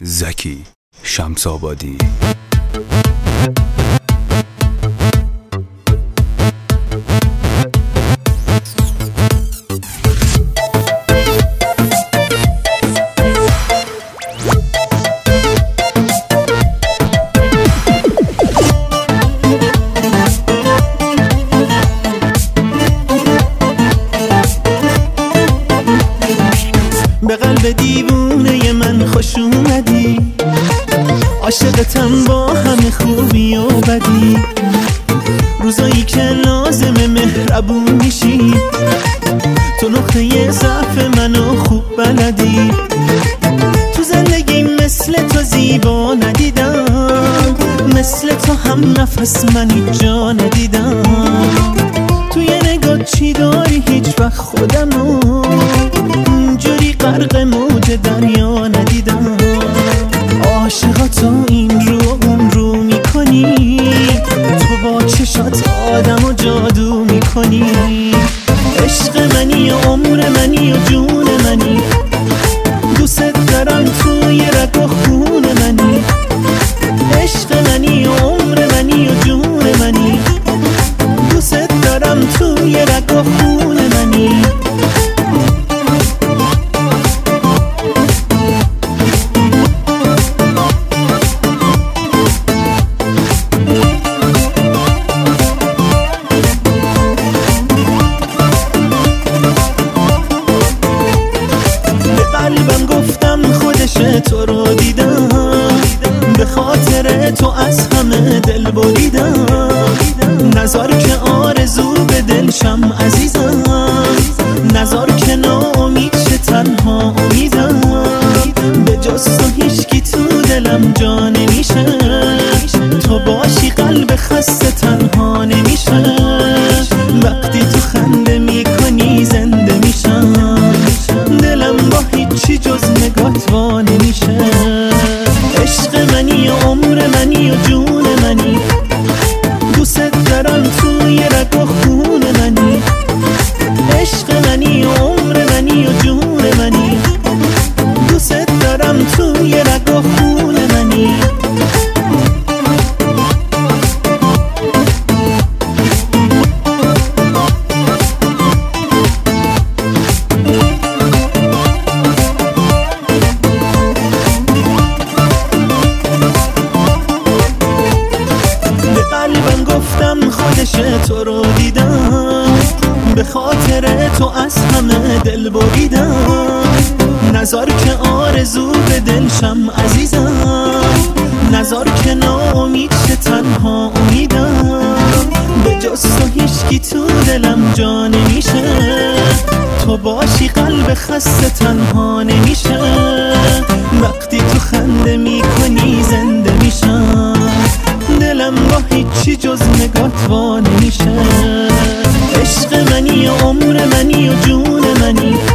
زکی شمس‌آبادی. به قلب دیوونه من خوش اومدی، عاشقتم با همه خوبی و بدی. روزایی که لازم مهربون میشی، تو نقطه ضعف منو خوب بلدی. تو زندگی مثل تو زیبا ندیدم، مثل تو هم نفس من هیچ جا ندیدم. توی نگاه چی داری هیچ وقت خودمو اینجوری غرق موج دریا ندیدم. عاشقاتو این رو اون رو میکنی، تو با چشات آدم و جادو میکنی. عشق منی و عمر منی و جون منی، دوست دارم توی رگ و خون منی. عشق منی و عمر منی و جون منی، دوست دارم توی رگ و خون منی. قلبم گفتم خودشه تو رو دیدم، به خاطر تو از همه دل بریدم. نزار که آرزو به دلشم عزیزم، نزار که ناامید شه تنها امیدم. به جز تو هیچکی تو دلم جا نمیشه، تو باشی قلب خسته تنها نمیشه. وقتی تو خنده میکنی زنده میشم، دلم با هیچی جز نگات وا نمیشه. عشق منی و عمر منی و جون منی، دوست دارم توی رگ و خون منی. عشق منی و عمر منی و جون منی، دوست دارم توی رگ و خون منی. قلبم گفتم خودشه تو رو دیدم، به خاطر تو از همه دل بریدم. نزار که آرزو به دلشم عزیزم، نزار که ناامید شه تنها امیدم. به جز تو هیچکی تو دلم جا نمیشه، تو باشی قلب خسته تنها نمیشه. وقتی تو خنده میکنی زنده میشم، دلم با هیچی جز نگات وا نمیشه. عشق منی و عمر منی و جون منی،